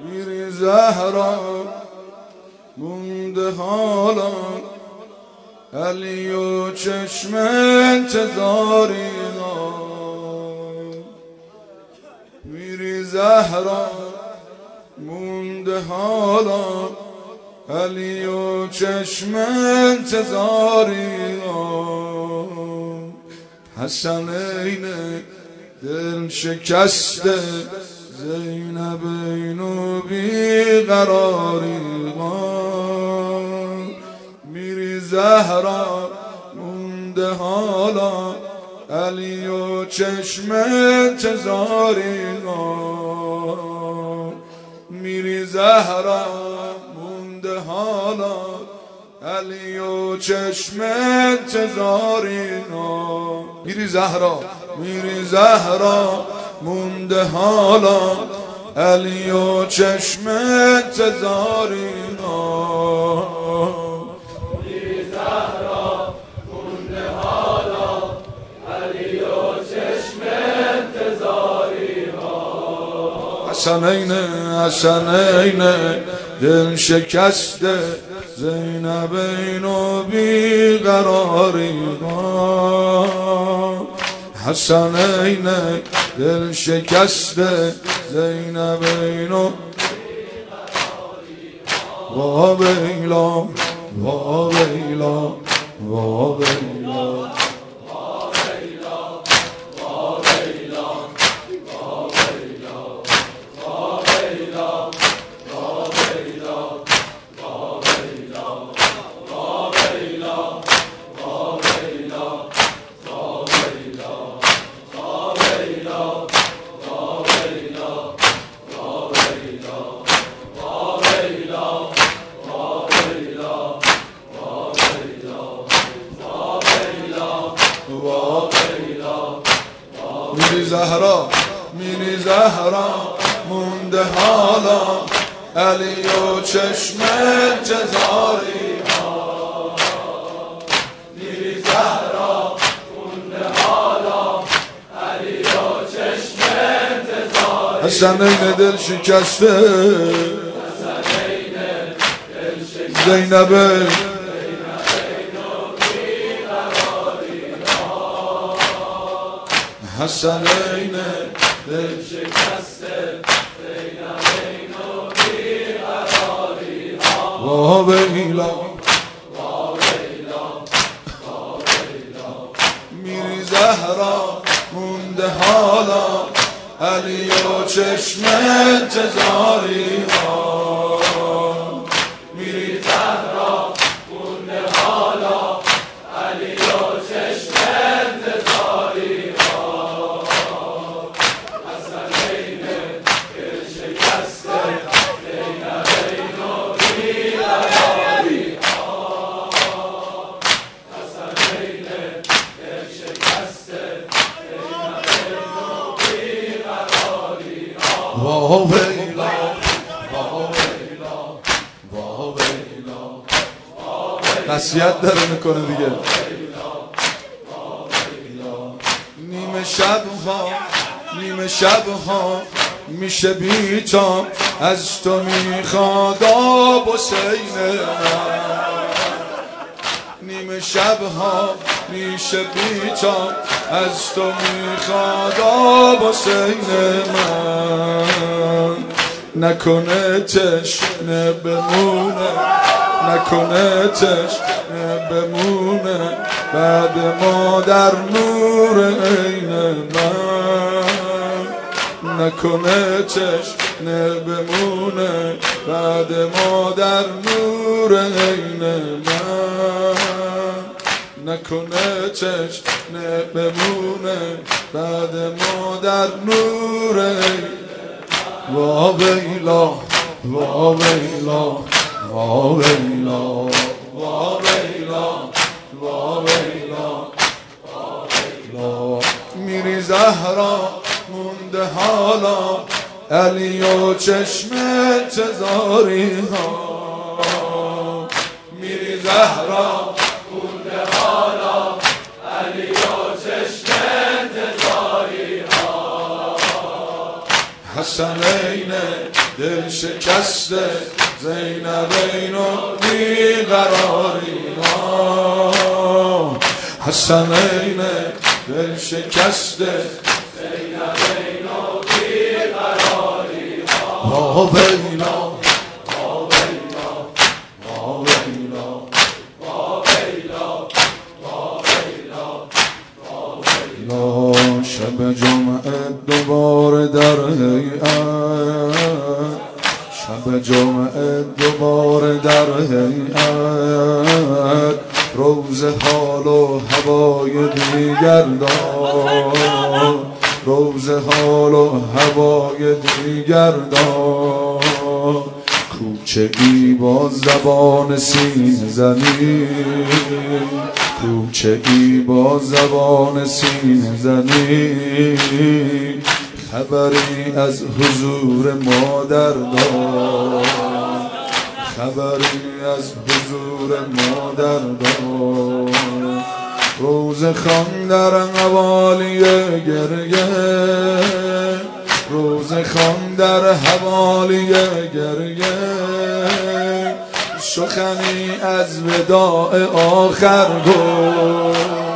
میری زهرا مونده حالا علی و چشم انتظاری میری زهرا مونده حالا علی و چشم انتظاری حسنین دل شکسته زینبین و بیقراری میری زهرا مونده حالا علی و چشم انتظاری میری زهرا مونده حالا علی و چشم انتظاری میری زهرا مونده حالا علی و چشم انتظاری میری زهرا مونده حالا علی و چشم انتظاری حسنین دل شکسته زینبین و بیقراری حسنین دل شکسته زینبین و وابیلا وابیلا وابیلا میری زهرا مونده حالا علی و چشم انتظاری میری زهرا مونده حالا علی و چشم انتظاری حسنین دل شکسته زینبین حسنین دل شکسته زینبین و بیقراری وابیلا وابیلا میری زهرا مونده حالا علی و چشم انتظاری میری زهرا مونده حالا علی و چشم انتظاری حسنین دل شکسته زینبین و بیقراری حسنین دل شکسته زینبین و بیقراری وابیلا وابیلا نصیحت داره میکنه دیگه نیمه شبها میشه بیتا از تو میخواد آب حسین من نیمه شبها میشه بیتا از تو میخواد آب حسین من نکنه تشنه بمونه نکنه تشنه بمونه بعد ما در نور عین من نکنه تشنه بمونه بعد ما در نور عین من نکنه تشنه بمونه بعد ما در نور عین وابیلا وابیلا وابیلا وابیلا وابیلا میری زهرا مونده حالا علی و چشم انتظاری میری زهرا مونده حالا علی و چشم انتظاری حسنین دل شکسته زینبین و بیقرارینا حسنین دل شکسته زینبین و بیقرارینا واویلا واویلا واویلا واویلا واویلا واویلا شب جمعه دوباره در هیئت شب جمعه دوباره در هیئت روز حال و هوای دیگر داد روز حال و هوای دیگر داد کوچه ای با زبان سینه زنی کوچه ای با زبان سینه زنی خبری از حضور مادر داد خبری از حضور مادر داد روز خان در حوالی گریه روز خان در حوالی گریه سخنی از وداع آخر گفت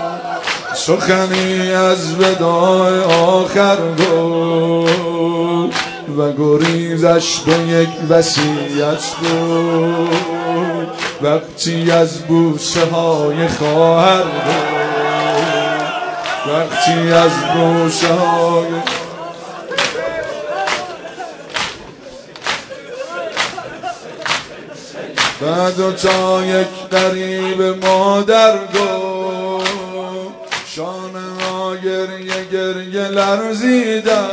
سخنی از وداع آخر گفت و گریزش به یک وصیت بود وقتی از بوسه های خواهر بود وقتی از بوسه های و دوتا یک قریب مادر گفت شانه ها گریه گریه لرزیدن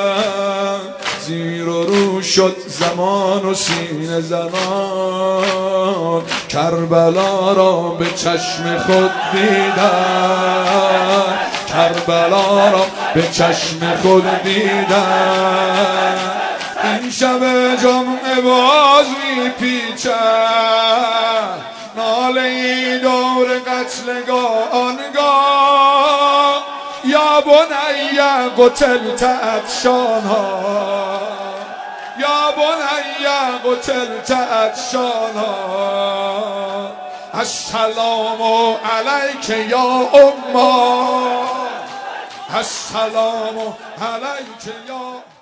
زیر و رو شد زمان و سینه زنان کربلا را به چشم خود دیدن کربلا را به چشم خود دیدن این شب جمعه باز میپیچد ناله ای دور قتلگاه آنگاه یا بنی قتلت عطشانها یا بنی قتلت عطشانها السلام علیک یا اما السلام علیک یا